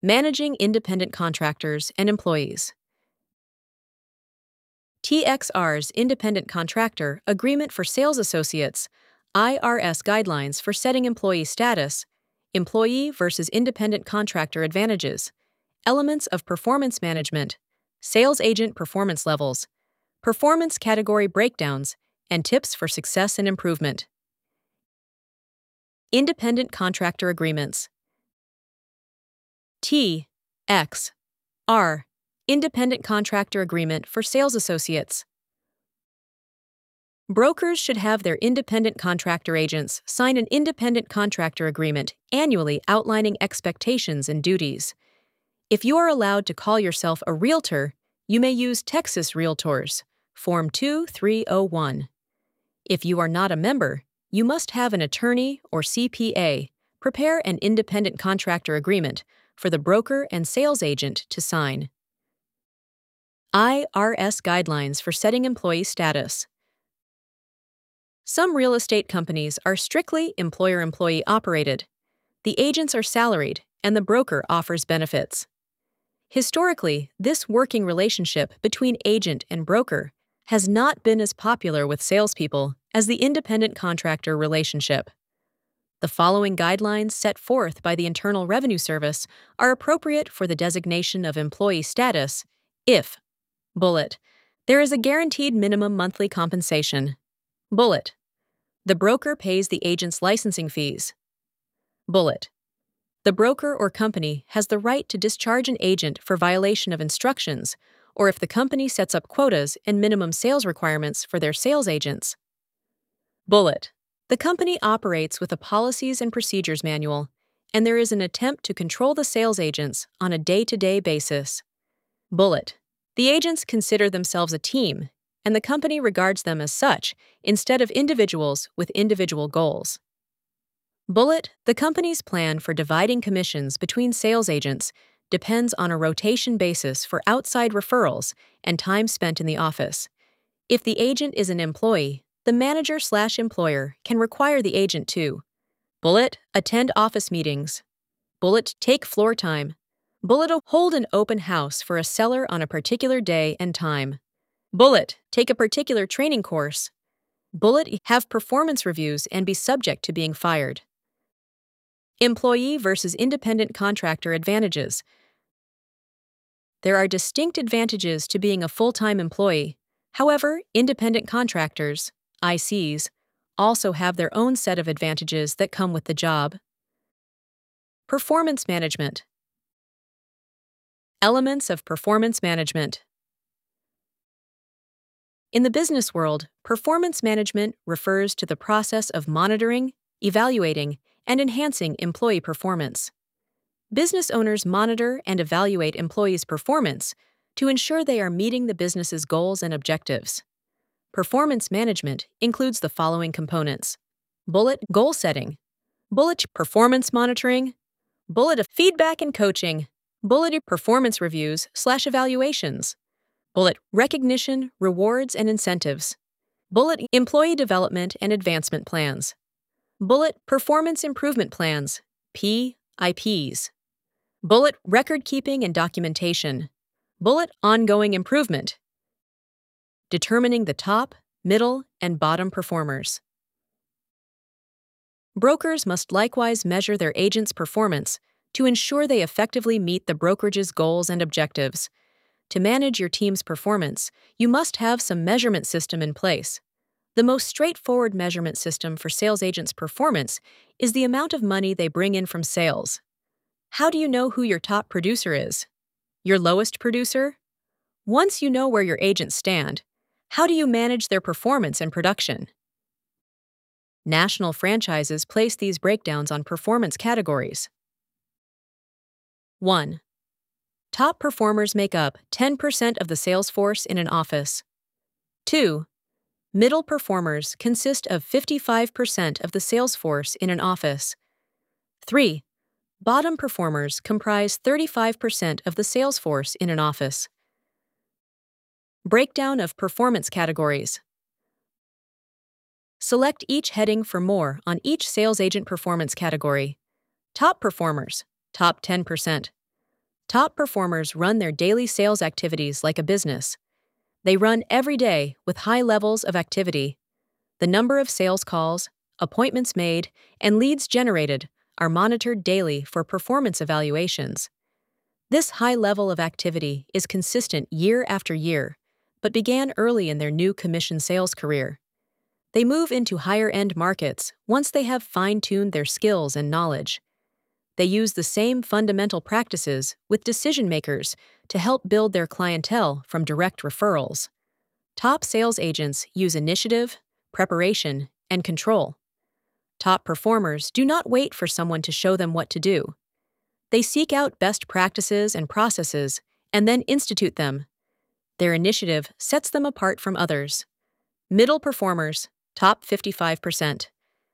Managing independent contractors and employees. TXR's Independent Contractor Agreement for Sales Associates, IRS Guidelines for Setting Employee Status, Employee versus Independent Contractor Advantages, Elements of Performance Management, Sales Agent Performance Levels, Performance Category Breakdowns, and Tips for Success and Improvement. Independent Contractor Agreements. TXR Independent Contractor Agreement for Sales Associates. Brokers should have their independent contractor agents sign an independent contractor agreement annually outlining expectations and duties. If you are allowed to call yourself a realtor, you may use Texas Realtors, Form 2301. If you are not a member, you must have an attorney or CPA prepare an independent contractor agreement for the broker and sales agent to sign. IRS Guidelines for Setting Employee Status. Some real estate companies are strictly employer-employee operated. The agents are salaried, and the broker offers benefits. Historically, this working relationship between agent and broker has not been as popular with salespeople as the independent contractor relationship. The following guidelines set forth by the Internal Revenue Service are appropriate for the designation of employee status if: Bullet. There is a guaranteed minimum monthly compensation. Bullet. The broker pays the agent's licensing fees. Bullet. The broker or company has the right to discharge an agent for violation of instructions, or if the company sets up quotas and minimum sales requirements for their sales agents. Bullet. The company operates with a policies and procedures manual, and there is an attempt to control the sales agents on a day-to-day basis. Bullet. The agents consider themselves a team, and the company regards them as such instead of individuals with individual goals. Bullet. The company's plan for dividing commissions between sales agents depends on a rotation basis for outside referrals and time spent in the office. If the agent is an employee, the manager/employer can require the agent to: Bullet. Attend office meetings. Bullet. Take floor time. Bullet. Hold an open house for a seller on a particular day and time. Bullet. Take a particular training course. Bullet. Have performance reviews and be subject to being fired. Employee versus independent contractor advantages. There are distinct advantages to being a full-time employee. However, independent contractors, ICs, also have their own set of advantages that come with the job. Performance management. Elements of performance management. In the business world, performance management refers to the process of monitoring, evaluating, and enhancing employee performance. Business owners monitor and evaluate employees' performance to ensure they are meeting the business's goals and objectives. Performance management includes the following components: Bullet. Goal setting. Bullet. Performance monitoring. Bullet. Feedback and coaching. Bullet. Performance reviews/evaluations. Bullet. Recognition, rewards, and incentives. Bullet. Employee development and advancement plans. Bullet. Performance improvement plans, PIPs. Bullet. Record keeping and documentation. Bullet. Ongoing improvement. Determining the top, middle, and bottom performers. Brokers must likewise measure their agents' performance to ensure they effectively meet the brokerage's goals and objectives. To manage your team's performance, you must have some measurement system in place. The most straightforward measurement system for sales agents' performance is the amount of money they bring in from sales. How do you know who your top producer is? Your lowest producer? Once you know where your agents stand, how do you manage their performance and production? National franchises place these breakdowns on performance categories. 1. Top performers make up 10% of the sales force in an office. 2. Middle performers consist of 55% of the sales force in an office. 3. Bottom performers comprise 35% of the sales force in an office. Breakdown of performance categories. Select each heading for more on each sales agent performance category. Top performers, top 10%. Top performers run their daily sales activities like a business. They run every day with high levels of activity. The number of sales calls, appointments made, and leads generated are monitored daily for performance evaluations. This high level of activity is consistent year after year, but began early in their new commission sales career. They move into higher-end markets once they have fine-tuned their skills and knowledge. They use the same fundamental practices with decision-makers to help build their clientele from direct referrals. Top sales agents use initiative, preparation, and control. Top performers do not wait for someone to show them what to do. They seek out best practices and processes and then institute them. Their initiative sets them apart from others. Middle performers, top 55%.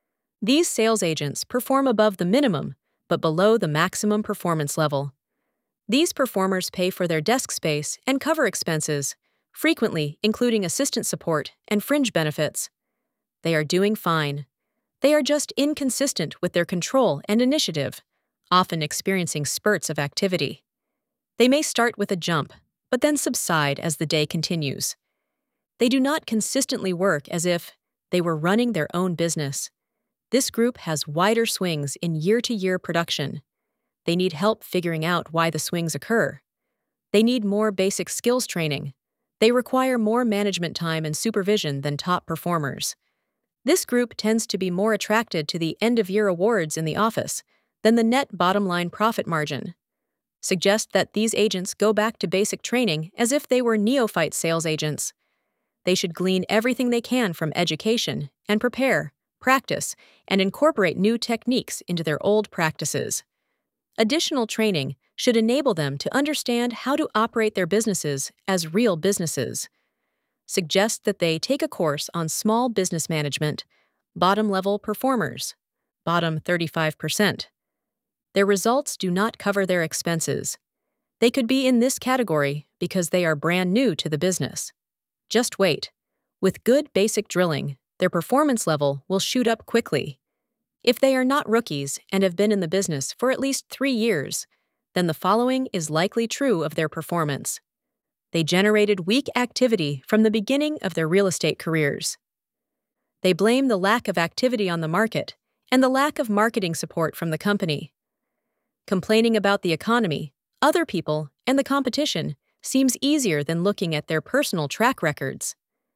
These sales agents perform above the minimum, but below the maximum performance level. These performers pay for their desk space and cover expenses, frequently including assistant support and fringe benefits. They are doing fine. They are just inconsistent with their control and initiative, often experiencing spurts of activity. They may start with a jump, but then subside as the day continues. They do not consistently work as if they were running their own business. This group has wider swings in year-to-year production. They need help figuring out why the swings occur. They need more basic skills training. They require more management time and supervision than top performers. This group tends to be more attracted to the end-of-year awards in the office than the net bottom-line profit margin. Suggest that these agents go back to basic training as if they were neophyte sales agents. They should glean everything they can from education and prepare, practice, and incorporate new techniques into their old practices. Additional training should enable them to understand how to operate their businesses as real businesses. Suggest that they take a course on small business management, bottom-level performers, bottom 35%. Their results do not cover their expenses. They could be in this category because they are brand new to the business. Just wait. With good basic drilling, their performance level will shoot up quickly. If they are not rookies and have been in the business for at least 3 years, then the following is likely true of their performance. They generated weak activity from the beginning of their real estate careers. They blame the lack of activity on the market and the lack of marketing support from the company. Complaining about the economy, other people, and the competition seems easier than looking at their personal track records.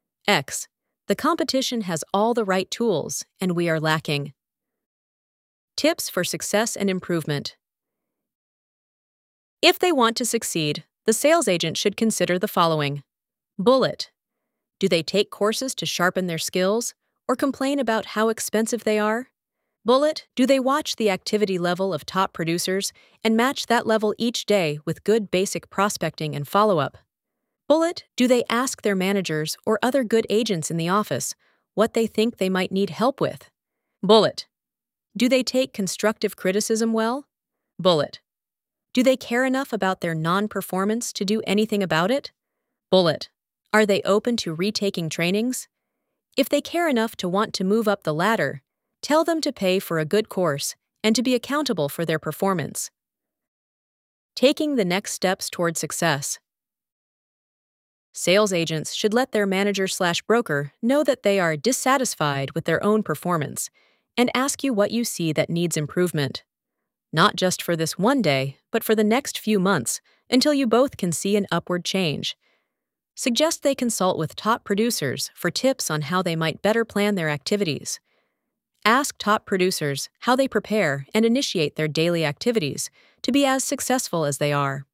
X. The competition has all the right tools, and we are lacking. Tips for success and improvement. If they want to succeed, the sales agent should consider the following. Bullet. Do they take courses to sharpen their skills or complain about how expensive they are? Bullet. Do they watch the activity level of top producers and match that level each day with good basic prospecting and follow-up? Bullet. Do they ask their managers or other good agents in the office what they think they might need help with? Bullet. Do they take constructive criticism well? Bullet. Do they care enough about their non-performance to do anything about it? Bullet. Are they open to retaking trainings? If they care enough to want to move up the ladder, tell them to pay for a good course and to be accountable for their performance. Taking the next steps toward success. Sales agents should let their manager/broker know that they are dissatisfied with their own performance and ask you what you see that needs improvement. Not just for this one day, but for the next few months, until you both can see an upward change. Suggest they consult with top producers for tips on how they might better plan their activities. Ask top producers how they prepare and initiate their daily activities to be as successful as they are.